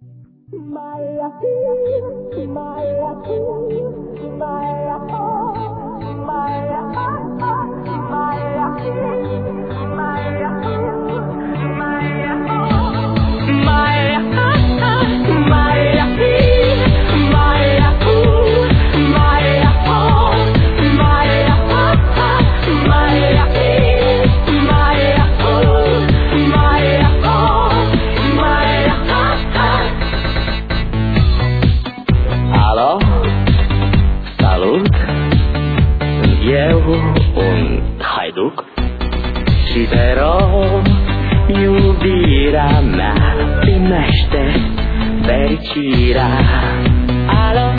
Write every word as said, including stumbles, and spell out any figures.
Alo, salut, sunt eu, un haiduc și te rog, iubirea mea, primește fericirea. Alo,